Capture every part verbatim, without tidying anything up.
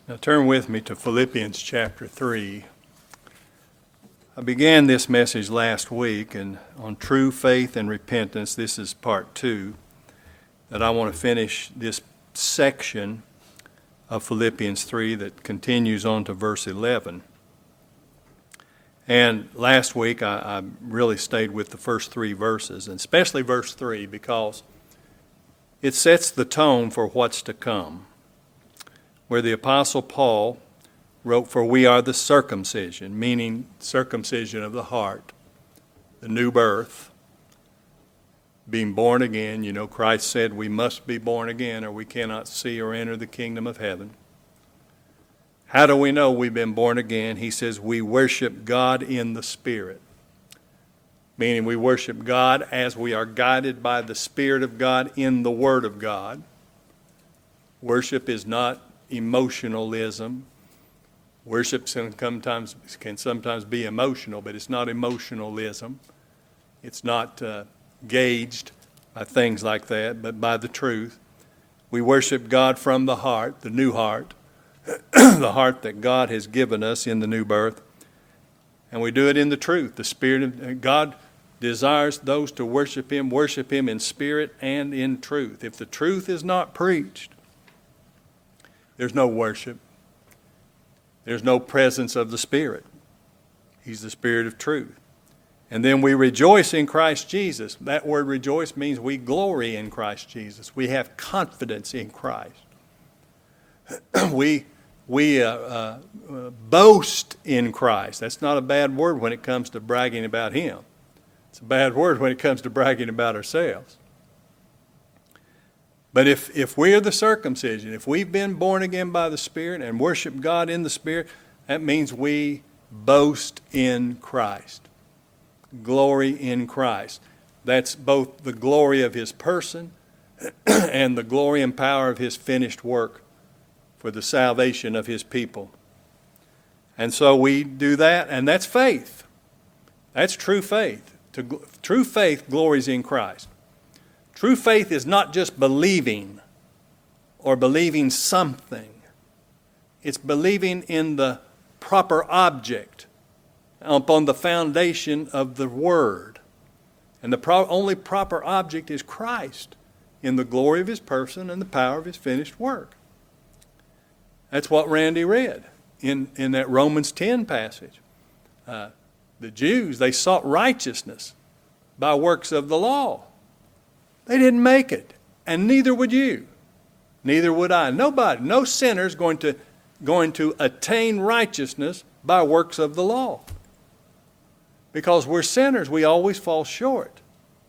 Now turn with me to Philippians chapter three. I began this message last week and on true faith and repentance. This is part two, that I want to finish this section of Philippians three that continues on to verse eleven. And last week I, I really stayed with the first three verses, and especially verse three, because it sets the tone for what's to come, where the Apostle Paul wrote, "For we are the circumcision," meaning circumcision of the heart, the new birth, being born again. You know, Christ said we must be born again or we cannot see or enter the kingdom of heaven. How do we know we've been born again? He says we worship God in the Spirit, meaning we worship God as we are guided by the Spirit of God in the Word of God. Worship is not emotionalism. Worship sometimes can sometimes be emotional, but it's not emotionalism. It's not uh, gauged by things like that, but by the truth. We worship God from the heart, the new heart, the heart that God has given us in the new birth. And we do it in the truth. The Spirit of God desires those to worship Him, worship Him in spirit and in truth. If the truth is not preached, there's no worship. There's no presence of the Spirit. He's the Spirit of truth. And then we rejoice in Christ Jesus. That word rejoice means we glory in Christ Jesus. We have confidence in Christ. we we uh, uh, uh, boast in Christ. That's not a bad word when it comes to bragging about Him. It's a bad word when it comes to bragging about ourselves. But if, if we're the circumcision, if we've been born again by the Spirit and worship God in the Spirit, that means we boast in Christ. Glory in Christ. That's both the glory of His person and the glory and power of His finished work for the salvation of His people. And so we do that, and that's faith. That's true faith. To, true faith glories in Christ. True faith is not just believing or believing something. It's believing in the proper object upon the foundation of the Word. And the pro- only proper object is Christ in the glory of His person and the power of His finished work. That's what Randy read in, in that Romans ten passage. Uh, the Jews, they sought righteousness by works of the law. They didn't make it, and neither would you. Neither would I. Nobody, no sinner is going to, going to attain righteousness by works of the law. Because we're sinners, we always fall short.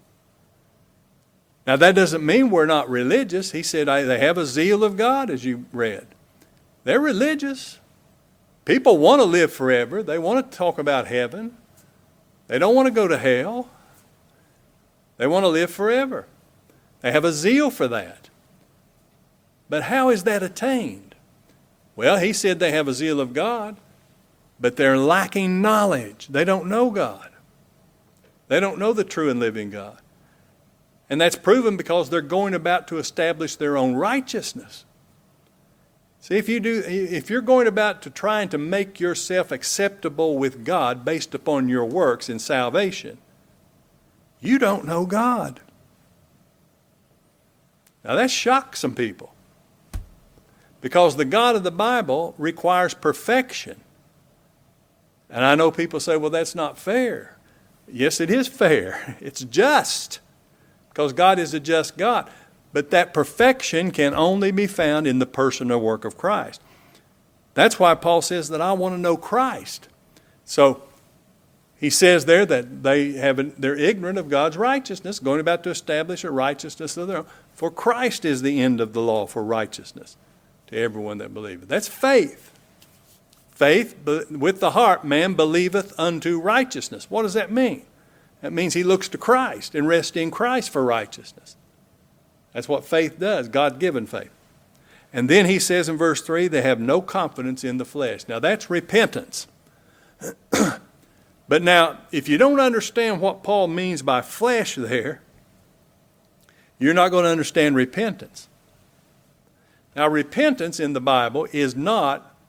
Now that doesn't mean we're not religious. He said they have a zeal of God, as you read. They're religious. People want to live forever. They want to talk about heaven. They don't want to go to hell. They want to live forever. They have a zeal for that. But how is that attained? Well, he said they have a zeal of God, but they're lacking knowledge. They don't know God. They don't know the true and living God. And that's proven because they're going about to establish their own righteousness. See, if you do, if you're going about to trying to make yourself acceptable with God based upon your works in salvation, you don't know God. Now that shocks some people, because the God of the Bible requires perfection. And I know people say, well, that's not fair. Yes, it is fair. It's just, because God is a just God. But that perfection can only be found in the person and work of Christ. That's why Paul says that I want to know Christ. So he says there that they have, they're ignorant of God's righteousness, going about to establish a righteousness of their own. For Christ is the end of the law for righteousness to everyone that believeth. That's faith. Faith, with the heart, man believeth unto righteousness. What does that mean? That means he looks to Christ and rests in Christ for righteousness. That's what faith does, God-given faith. And then he says in verse three, they have no confidence in the flesh. Now that's repentance. But now, if you don't understand what Paul means by flesh there, you're not going to understand repentance. Now, repentance in the Bible is not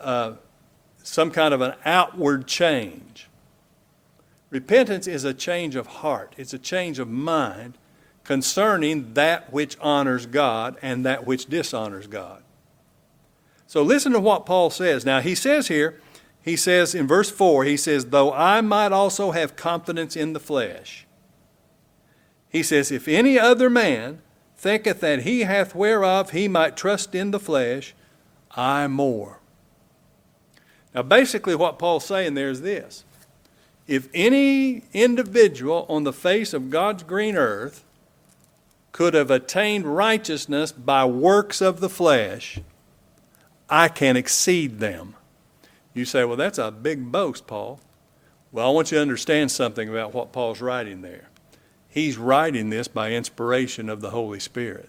a, some kind of an outward change. Repentance is a change of heart. It's a change of mind concerning that which honors God and that which dishonors God. So listen to what Paul says. Now he says here, he says in verse four, he says, though I might also have confidence in the flesh. He says, if any other man thinketh that he hath whereof he might trust in the flesh, I more. Now basically what Paul's saying there is this. If any individual on the face of God's green earth could have attained righteousness by works of the flesh, I can exceed them. You say, well, that's a big boast, Paul. Well, I want you to understand something about what Paul's writing there. He's writing this by inspiration of the Holy Spirit.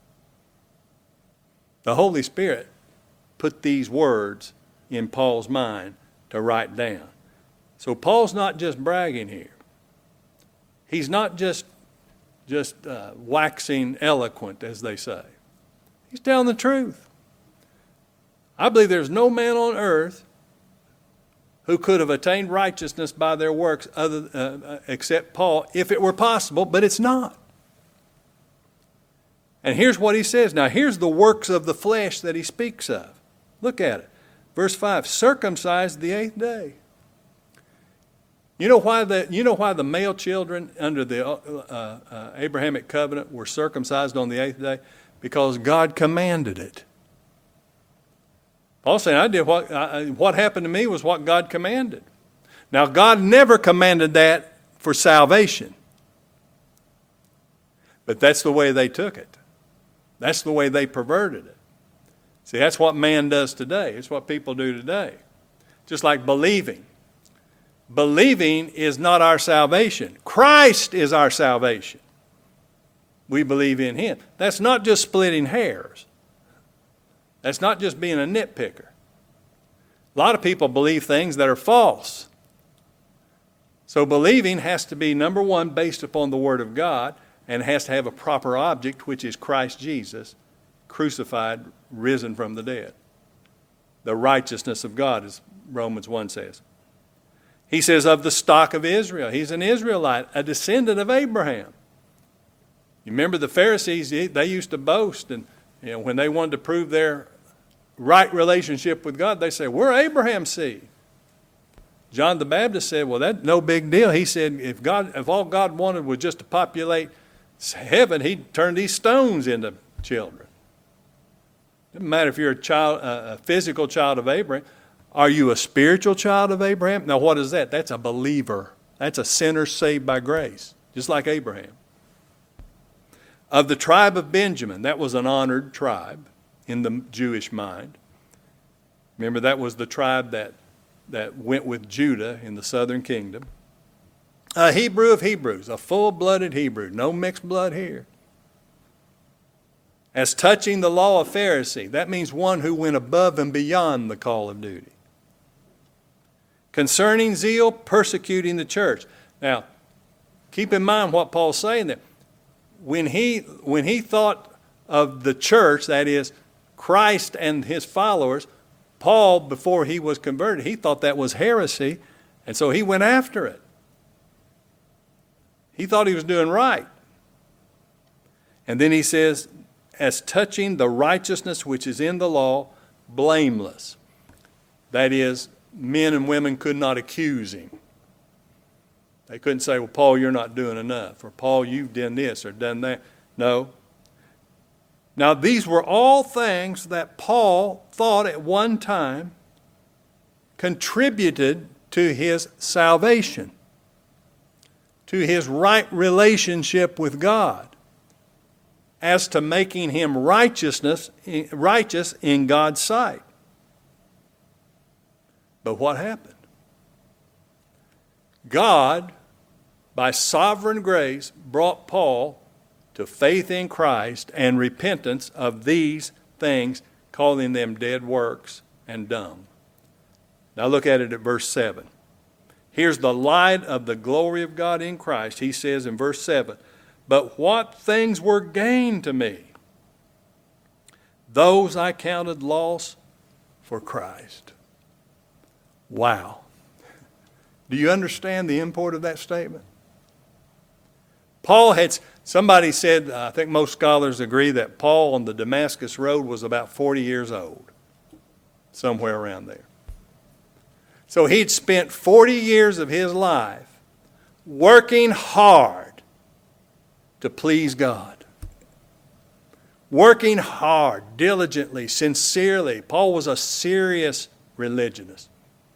The Holy Spirit put these words in Paul's mind to write down. So Paul's not just bragging here. He's not just, just uh, waxing eloquent, as they say. He's telling the truth. I believe there's no man on earth who could have attained righteousness by their works other, uh, except Paul, if it were possible, but it's not. And here's what he says. Now, here's the works of the flesh that he speaks of. Look at it. Verse five, circumcised the eighth day. You know why the, you know why the male children under the uh, uh, Abrahamic covenant were circumcised on the eighth day? Because God commanded it. Paul's saying, I did what, I, what happened to me was what God commanded. Now, God never commanded that for salvation. But that's the way they took it. That's the way they perverted it. See, that's what man does today. It's what people do today. Just like believing. Believing is not our salvation. Christ is our salvation. We believe in Him. That's not just splitting hairs. That's not just being a nitpicker. A lot of people believe things that are false. So believing has to be, number one, based upon the Word of God, and has to have a proper object, which is Christ Jesus, crucified, risen from the dead. The righteousness of God, as Romans one says. He says, of the stock of Israel. He's an Israelite, a descendant of Abraham. You remember the Pharisees, they used to boast, and you know, when they wanted to prove their right relationship with God, they say, we're Abraham's seed. John the Baptist said, well, that's no big deal. He said, if God, if all God wanted was just to populate heaven, He'd turn these stones into children. Doesn't matter if you're a child, a physical child of Abraham. Are you a spiritual child of Abraham? Now, what is that? That's a believer. That's a sinner saved by grace, just like Abraham. Of the tribe of Benjamin, that was an honored tribe in the Jewish mind. Remember, that was the tribe that, that went with Judah in the southern kingdom. A Hebrew of Hebrews, a full-blooded Hebrew, no mixed blood here. As touching the law of Pharisee, that means one who went above and beyond the call of duty. Concerning zeal, persecuting the church. Now, keep in mind what Paul's saying there. When he, when he thought of the church, that is, Christ and his followers, Paul, before he was converted, he thought that was heresy, and so he went after it. He thought he was doing right. And then he says, as touching the righteousness which is in the law, blameless. That is, men and women could not accuse him. They couldn't say, well, Paul, you're not doing enough, or Paul, you've done this or done that. No. Now, these were all things that Paul thought at one time contributed to his salvation, to his right relationship with God, as to making him righteousness, righteous in God's sight. But what happened? God, by sovereign grace, brought Paul to faith in Christ and repentance of these things, calling them dead works and dung. Now look at it at verse seven. Here's the light of the glory of God in Christ. He says in verse seven, but what things were gained to me, those I counted loss for Christ. Wow. Do you understand the import of that statement? Paul had, somebody said, I think most scholars agree, that Paul on the Damascus Road was about forty years old, somewhere around there. So he'd spent forty years of his life working hard to please God. Working hard, diligently, sincerely. Paul was a serious religionist.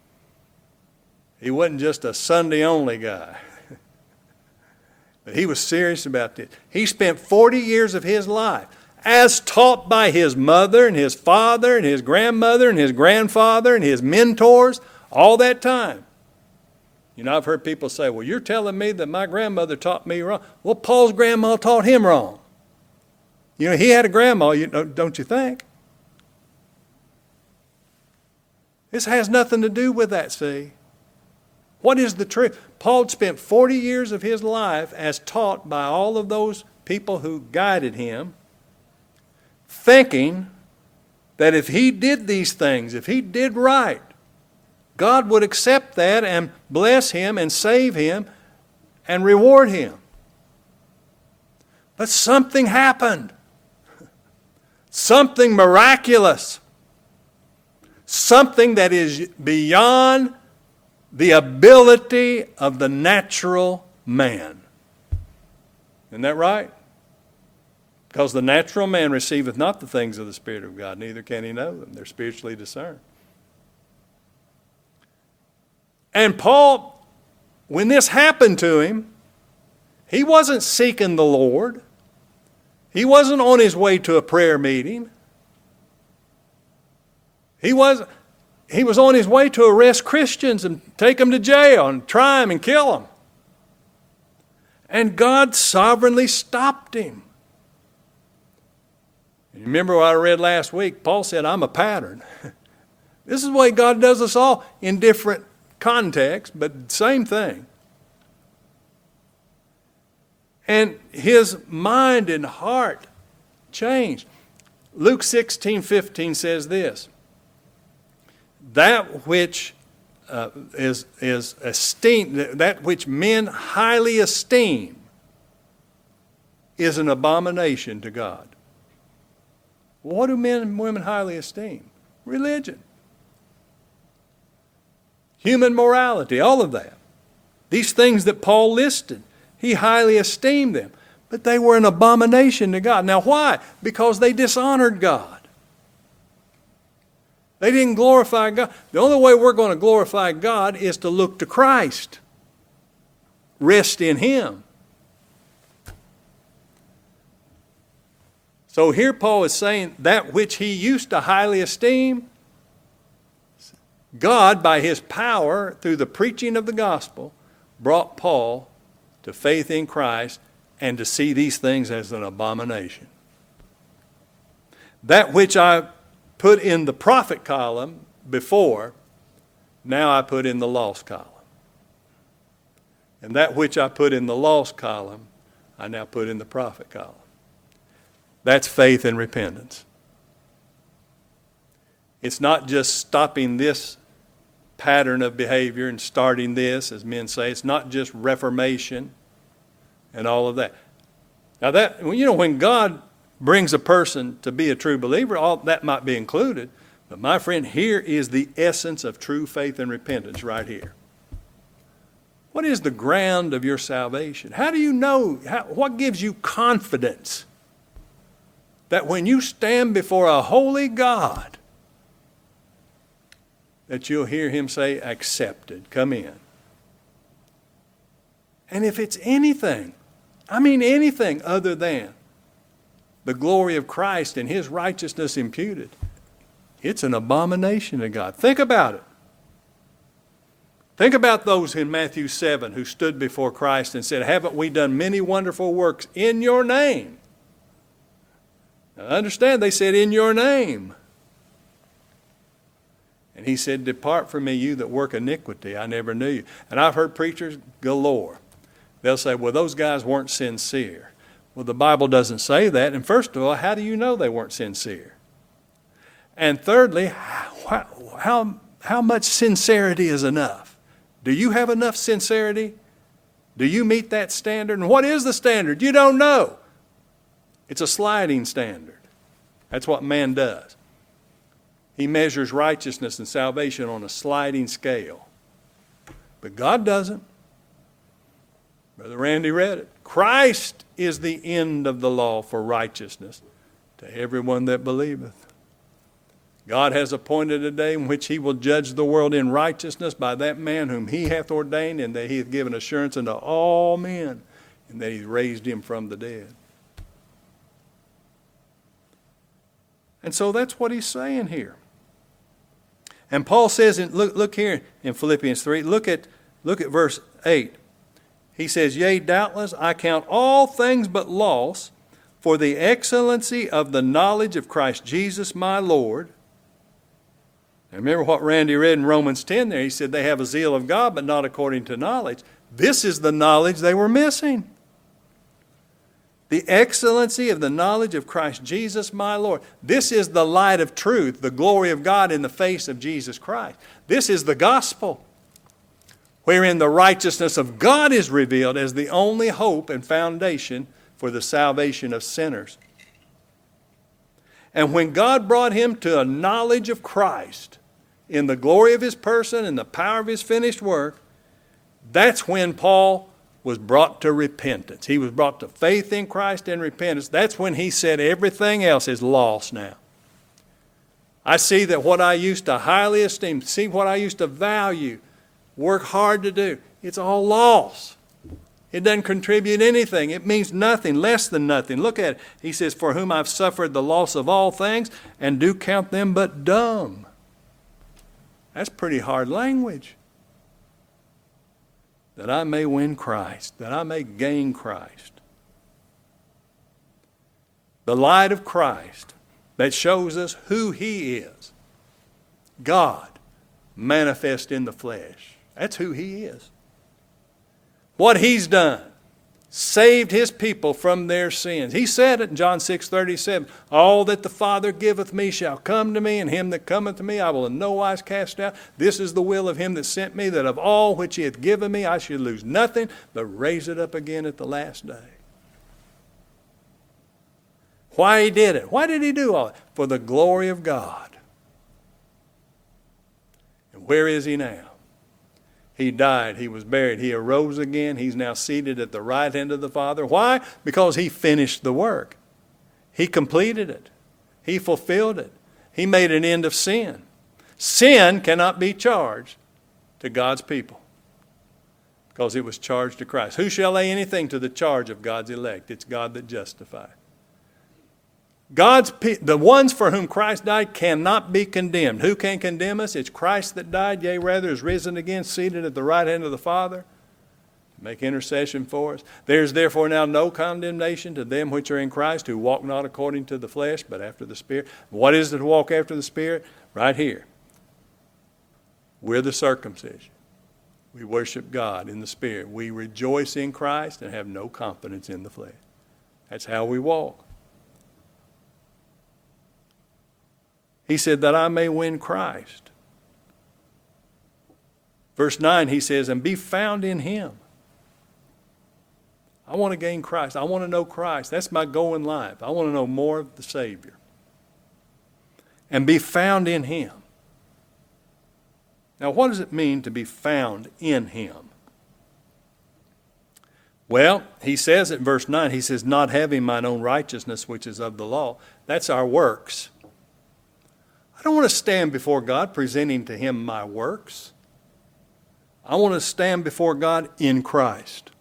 He wasn't just a Sunday-only guy. But he was serious about this. He spent forty years of his life, as taught by his mother and his father and his grandmother and his grandfather and his mentors, all that time. You know, I've heard people say, well, you're telling me that my grandmother taught me wrong. Well, Paul's grandma taught him wrong. You know, he had a grandma, you know, don't you think? This has nothing to do with that, see? What is the truth? Paul spent forty years of his life as taught by all of those people who guided him, thinking that if he did these things, if he did right, God would accept that and bless him and save him and reward him. But something happened. Something miraculous. Something that is beyond the ability of the natural man. Isn't that right? Because the natural man receiveth not the things of the Spirit of God, neither can he know them. They're spiritually discerned. And Paul, when this happened to him, he wasn't seeking the Lord. He wasn't on his way to a prayer meeting. He was, he was on his way to arrest Christians and take them to jail and try them and kill them. And God sovereignly stopped him. You remember what I read last week? Paul said, I'm a pattern. This is the way God does us all in different contexts, but same thing. And his mind and heart changed. Luke sixteen fifteen says this, that which uh, is, is esteemed, that which men highly esteem is an abomination to God. Well, what do men and women highly esteem? Religion. Human morality, all of that. These things that Paul listed, he highly esteemed them. But they were an abomination to God. Now why? Because they dishonored God. They didn't glorify God. The only way we're going to glorify God is to look to Christ. Rest in Him. So here Paul is saying that which he used to highly esteem, God, by His power, through the preaching of the gospel, brought Paul to faith in Christ and to see these things as an abomination. That which I put in the prophet column before, now I put in the lost column. And that which I put in the lost column, I now put in the prophet column. That's faith and repentance. It's not just stopping this pattern of behavior and starting this, as men say. It's not just reformation and all of that. Now that, you know, when God brings a person to be a true believer, all that might be included. But my friend, here is the essence of true faith and repentance right here. What is the ground of your salvation? How do you know, how, what gives you confidence that when you stand before a holy God, that you'll hear Him say, accepted, come in. And if it's anything, I mean anything other than the glory of Christ and His righteousness imputed, it's an abomination to God. Think about it. Think about those in Matthew seven who stood before Christ and said, haven't we done many wonderful works in your name? Now, understand, they said, in your name. And He said, depart from me, you that work iniquity. I never knew you. And I've heard preachers galore. They'll say, well, those guys weren't sincere. Well, the Bible doesn't say that. And first of all, how do you know they weren't sincere? And thirdly, how, how how much sincerity is enough? Do you have enough sincerity? Do you meet that standard? And what is the standard? You don't know. It's a sliding standard. That's what man does. He measures righteousness and salvation on a sliding scale. But God doesn't. Brother Randy read it. Christ is the end of the law for righteousness to everyone that believeth. God has appointed a day in which he will judge the world in righteousness by that man whom he hath ordained, and that he hath given assurance unto all men, and that he raised him from the dead. And so that's what he's saying here. And Paul says, in, look, look here in Philippians three, look at, look at verse eight. He says, yea, doubtless I count all things but loss for the excellency of the knowledge of Christ Jesus my Lord. Now remember what Randy read in Romans ten there. He said they have a zeal of God, but not according to knowledge. This is the knowledge they were missing. The excellency of the knowledge of Christ Jesus my Lord. This is the light of truth, the glory of God in the face of Jesus Christ. This is the gospel, wherein the righteousness of God is revealed as the only hope and foundation for the salvation of sinners. And when God brought him to a knowledge of Christ in the glory of his person and the power of his finished work, that's when Paul was brought to repentance. He was brought to faith in Christ and repentance. That's when he said everything else is lost now. I see that what I used to highly esteem, see what I used to value, work hard to do, it's all lost. It doesn't contribute anything. It means nothing, less than nothing. Look at it. He says, for whom I've suffered the loss of all things, and do count them but dung. That's pretty hard language. That I may win Christ, that I may gain Christ. The light of Christ that shows us who he is. God manifest in the flesh. That's who he is. What he's done. Saved his people from their sins. He said it in John six thirty-seven. All that the Father giveth me shall come to me, and him that cometh to me I will in no wise cast out. This is the will of him that sent me, that of all which he hath given me I should lose nothing, but raise it up again at the last day. Why he did it? Why did he do all that? For the glory of God. And where is he now? He died, he was buried, he arose again, he's now seated at the right hand of the Father. Why? Because he finished the work. He completed it. He fulfilled it. He made an end of sin. Sin cannot be charged to God's people because it was charged to Christ. Who shall lay anything to the charge of God's elect? It's God that justifies. God's the ones for whom Christ died cannot be condemned. Who can condemn us? It's Christ that died, yea, rather is risen again, seated at the right hand of the Father, to make intercession for us. There is therefore now no condemnation to them which are in Christ, who walk not according to the flesh, but after the Spirit. What is it to walk after the Spirit? Right here. We're the circumcision. We worship God in the Spirit. We rejoice in Christ and have no confidence in the flesh. That's how we walk. He said that I may win Christ. Verse nine, he says, and be found in him. I want to gain Christ. I want to know Christ. That's my goal in life. I want to know more of the Savior. And be found in him. Now, what does it mean to be found in him? Well, he says at verse nine, he says, not having mine own righteousness, which is of the law. That's our works. I don't want to stand before God presenting to him my works. I want to stand before God in Christ.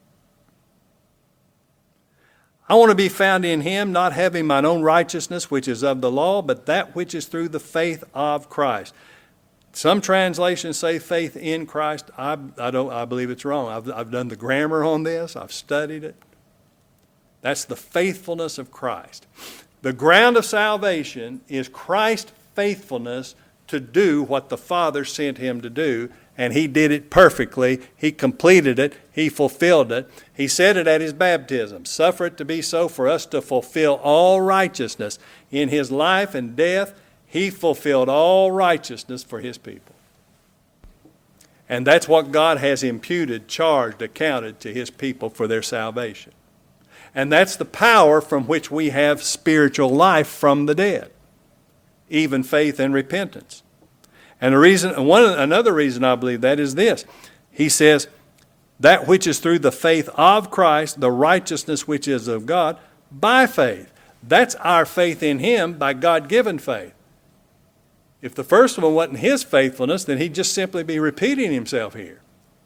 I want to be found in him, not having mine own righteousness, which is of the law, but that which is through the faith of Christ. Some translations say faith in Christ. I, I don't. I believe it's wrong. I've, I've done the grammar on this. I've studied it. That's the faithfulness of Christ. The ground of salvation is Christ's faithfulness to do what the Father sent him to do, and he did it perfectly. He completed it. He fulfilled it. He said it at his baptism. Suffer it to be so for us to fulfill all righteousness. In his life and death, he fulfilled all righteousness for his people. And that's what God has imputed, charged, accounted to his people for their salvation. And that's the power from which we have spiritual life from the dead, even faith and repentance. And the reason, one another reason I believe that is this. He says, that which is through the faith of Christ, the righteousness which is of God, by faith. That's our faith in him by God-given faith. If the first one wasn't his faithfulness, then he'd just simply be repeating himself here.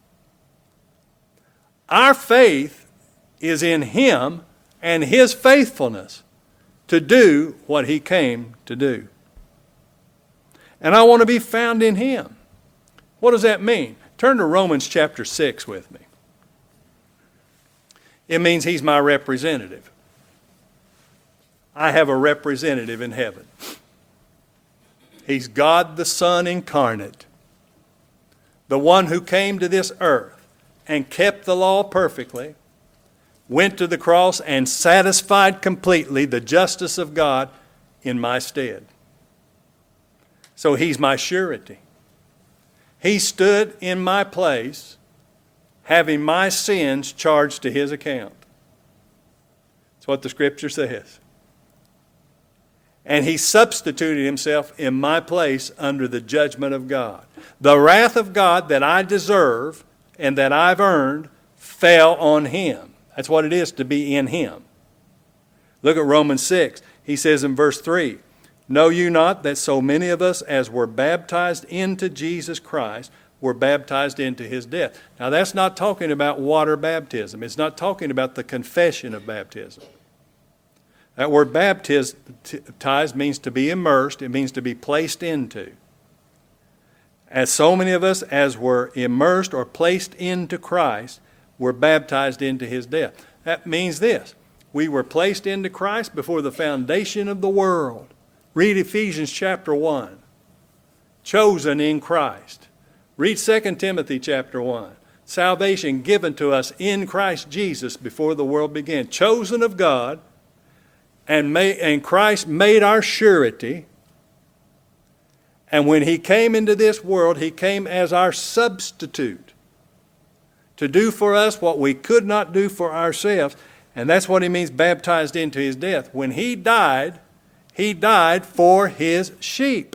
Our faith is in him and his faithfulness to do what he came to do. And I want to be found in him. What does that mean? Turn to Romans chapter six with me. It means he's my representative. I have a representative in heaven. He's God the Son incarnate, the one who came to this earth and kept the law perfectly, went to the cross and satisfied completely the justice of God in my stead. So he's my surety. He stood in my place, having my sins charged to his account. That's what the Scripture says. And he substituted himself in my place under the judgment of God. The wrath of God that I deserve and that I've earned fell on him. That's what it is to be in him. Look at Romans six. He says in verse three, know you not that so many of us as were baptized into Jesus Christ were baptized into his death? Now that's not talking about water baptism. It's not talking about the confession of baptism. That word baptized means to be immersed. It means to be placed into. As so many of us as were immersed or placed into Christ were baptized into his death. That means this. We were placed into Christ before the foundation of the world. Read Ephesians chapter one. Chosen in Christ. Read Second Timothy chapter one. Salvation given to us in Christ Jesus before the world began. Chosen of God. And, may, and Christ made our surety. And when he came into this world, he came as our substitute to do for us what we could not do for ourselves. And that's what he means baptized into his death. When he died, he died for his sheep.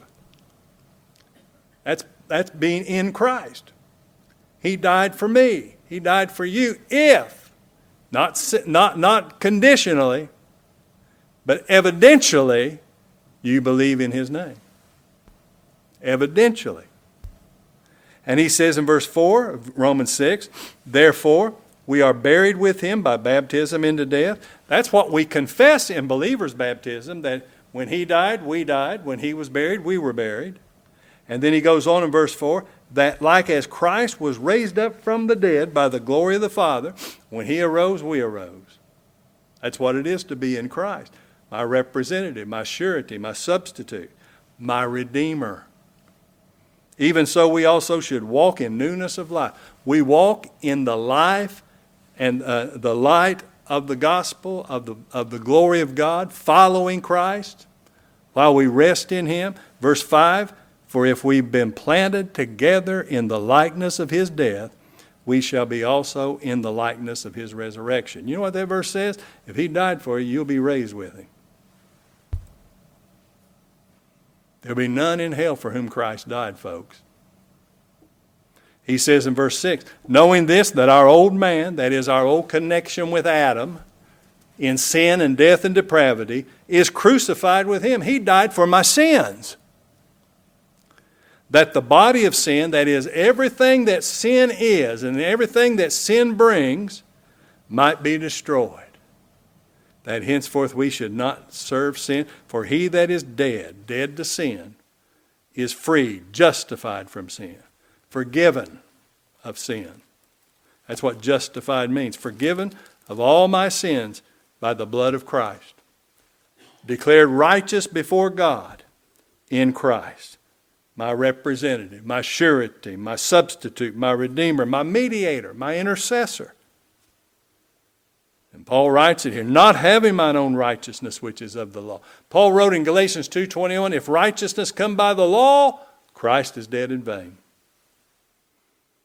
That's, that's being in Christ. He died for me. He died for you if, not, not, not conditionally, but evidentially, you believe in his name. Evidentially. And he says in verse four of Romans six, therefore, we are buried with him by baptism into death. That's what we confess in believers' baptism, that when he died, we died. When he was buried, we were buried. And then he goes on in verse four, that like as Christ was raised up from the dead by the glory of the Father, when he arose, we arose. That's what it is to be in Christ. My representative, my surety, my substitute, my redeemer. Even so, we also should walk in newness of life. We walk in the life and uh, the light of the gospel, of the, of the glory of God, following Christ while we rest in him. Verse five, for if we've been planted together in the likeness of his death, we shall be also in the likeness of his resurrection. You know what that verse says? If he died for you, you'll be raised with him. There'll be none in hell for whom Christ died, folks. He says in verse six, knowing this, that our old man, that is our old connection with Adam, in sin and death and depravity, is crucified with him. He died for my sins. That the body of sin, that is everything that sin is and everything that sin brings, might be destroyed. That henceforth we should not serve sin. For he that is dead, dead to sin, is freed, justified from sin, forgiven of sin. That's what justified means. Forgiven of all my sins by the blood of Christ. Declared righteous before God in Christ. My representative, my surety, my substitute, my redeemer, my mediator, my intercessor. And Paul writes it here, not having mine own righteousness which is of the law. Paul wrote in Galatians two twenty-one, if righteousness come by the law, Christ is dead in vain.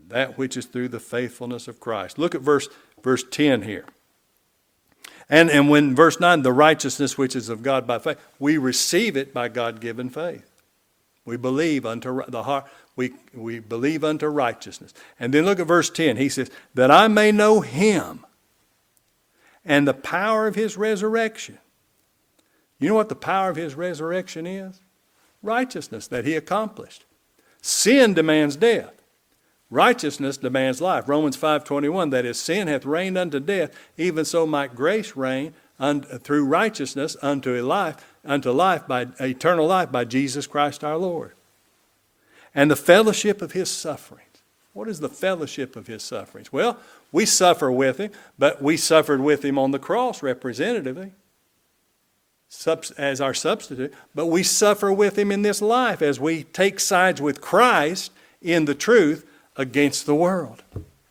that which is through the faithfulness of Christ. Look at verse, verse ten here. And, and when verse nine, the righteousness which is of God by faith, we receive it by God-given faith. We believe unto the heart, we, we believe unto righteousness. And then look at verse ten. He says, that I may know him and the power of his resurrection. You know what the power of his resurrection is? Righteousness that he accomplished. Sin demands death. Righteousness demands life. Romans five twenty-one, that is, sin hath reigned unto death, even so might grace reign un, through righteousness unto a life, unto life by eternal life by Jesus Christ our Lord. And the fellowship of his sufferings. What is the fellowship of his sufferings? Well, we suffer with him, but we suffered with him on the cross representatively as our substitute, but we suffer with him in this life as we take sides with Christ in the truth against the world.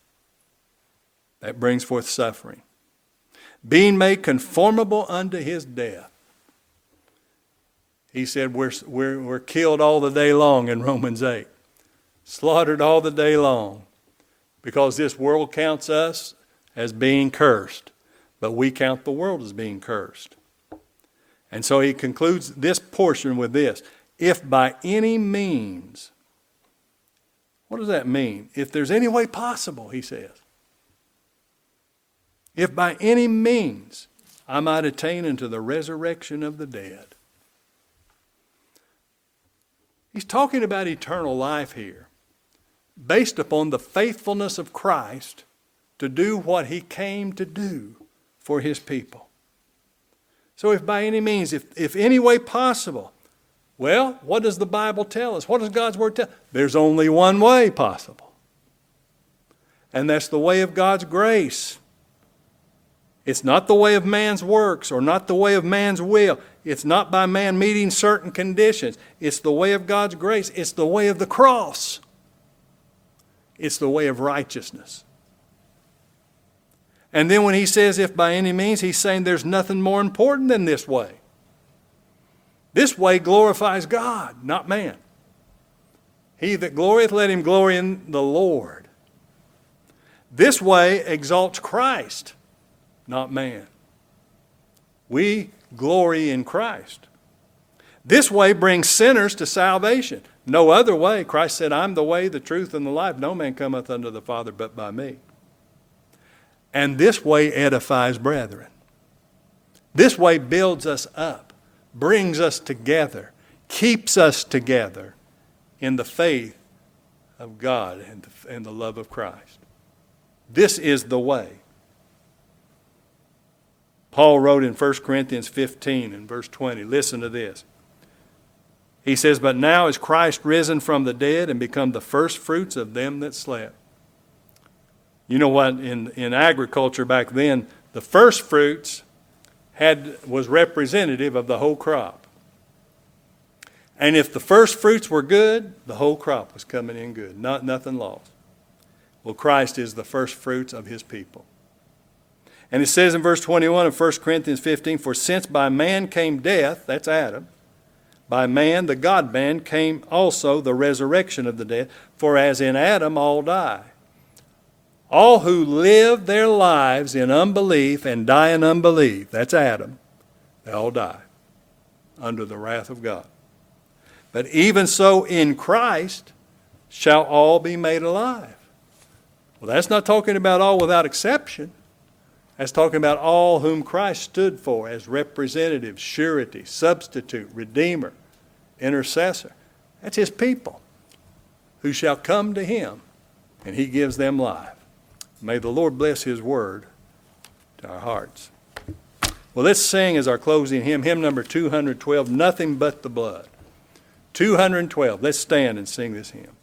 That brings forth suffering. Being made conformable unto his death. He said we're, we're, we're killed all the day long in Romans eight. Slaughtered all the day long. Because this world counts us as being cursed. But we count the world as being cursed. And so he concludes this portion with this. If by any means, what does that mean? If there's any way possible, he says. If by any means I might attain unto the resurrection of the dead. He's talking about eternal life here, based upon the faithfulness of Christ to do what he came to do for his people. So if by any means, if, if any way possible, well, what does the Bible tell us? What does God's Word tell us? There's only one way possible. And that's the way of God's grace. It's not the way of man's works or not the way of man's will. It's not by man meeting certain conditions. It's the way of God's grace. It's the way of the cross. It's the way of righteousness. And then when he says, if by any means, he's saying there's nothing more important than this way. This way glorifies God, not man. He that glorieth, let him glory in the Lord. This way exalts Christ, not man. We glory in Christ. This way brings sinners to salvation. No other way. Christ said, I'm the way, the truth, and the life. No man cometh unto the Father but by me. And this way edifies brethren. This way builds us up, brings us together, keeps us together in the faith of God and the, and the love of Christ. This is the way. Paul wrote in First Corinthians fifteen and verse twenty, listen to this. He says, but now is Christ risen from the dead and become the first fruits of them that slept. You know what, in, in agriculture back then, the first fruits had was representative of the whole crop. And if the first fruits were good, the whole crop was coming in good, not nothing lost. Well, Christ is the first fruits of his people. And it says in verse twenty-one of First Corinthians fifteen, for since by man came death, that's Adam, by man, the God-man, came also the resurrection of the dead, for as in Adam all die. All who live their lives in unbelief and die in unbelief, that's Adam, they all die under the wrath of God. But even so in Christ shall all be made alive. Well, that's not talking about all without exception. That's talking about all whom Christ stood for as representative, surety, substitute, redeemer, intercessor. That's his people who shall come to him, and he gives them life. May the Lord bless his word to our hearts. Well, let's sing as our closing hymn, hymn number two hundred twelve, Nothing But the Blood. two hundred twelve. Let's stand and sing this hymn.